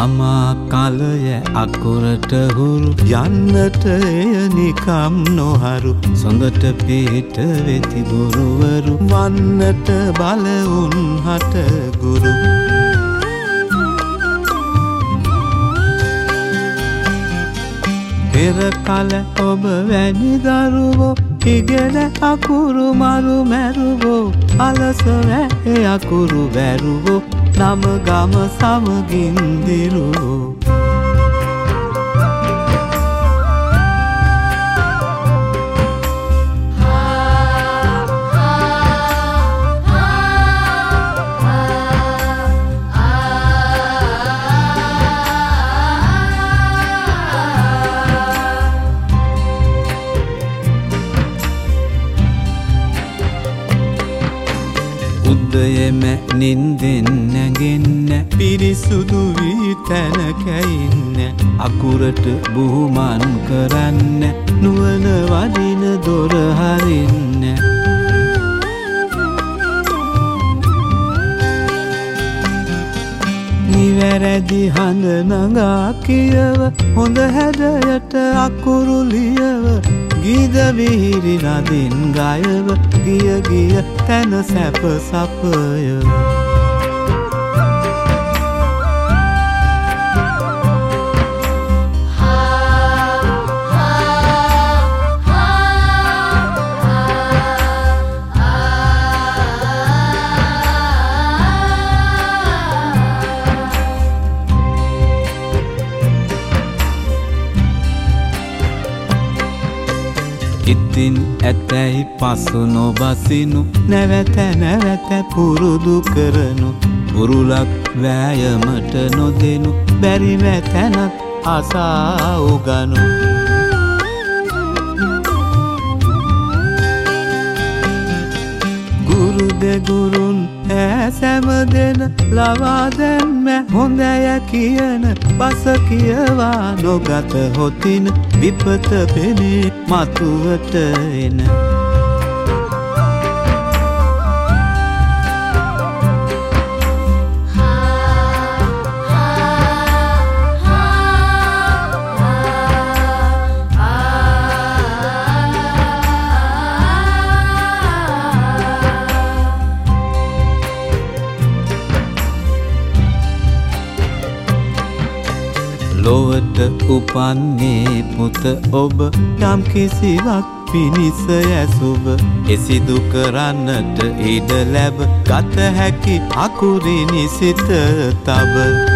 ළමා කාලය අකුරට හුරු යන්නට එය නිකම් නොහරු සොඳට පිට වෙති ගුරුවරු වන්නට බල උන්හට ගුරු පෙර කල ඔබ වැනි දරුවෝ ඉගෙන අකුරු මරු මැරුවෝ අලස වැ අකුරු වැරුවෝ නම ගම සමගින් දිරුවෝ උදයෙම නින්දෙන් නැගෙන්න පිරිසුදු වී තැනක ඉන්න අකුරට බුහුමන් කරන්න නුවණ වඩින දොර හරින්න නිවැරදි හඳ නගා කියව හොඳ හැඩයට අකුරු ලියව ගීත විහිරි නදින් ගයව ගිය ගිය තැන සැප සපයව ඉතින් ඇතැයි පසු නොබසිනු නැවත නැවත පුරුදු කරනු පුරුලක් වෑයමට නොදෙනු බැරිව තැනක් අසා උගනු ගුරු දෙගුරුන් සෑම දෙන ලවා දැම්ම හොඳය කියන බස කියවා නොගත හොතින විපත පෙනේ මතුවට එන ලොවට උපන්නේ පුත ඔබ යම් කිසිවක් පිණිස ඇසුබ එසිදු කරන්නට ඉඩ ලැබ ගත හැකි අකුරිනි සිත තබ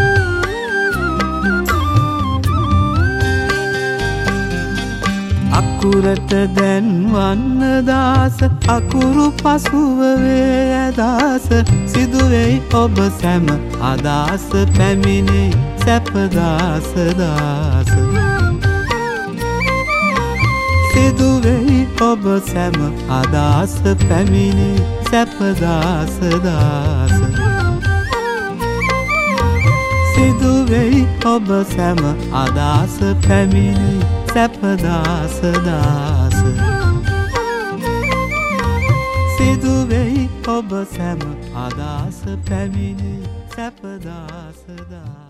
අකුරට දැන්වන්න දාස අකුරු පසුව වේ අදාස සිදුවෙයි ඔබ සැම අදාස පැමිණෙයි සැපදාස දාස සිදුවෙයි ඔබ සැම අදාස පැමිණෙයි සැපදාස දාස සිදුවෙයි ඔබ සැම අදාස පැමිණෙයි සැපදාස දාස සිදුවෙයි ඔබ සැම අදාස පැමිණෙයි සැපදාස දාස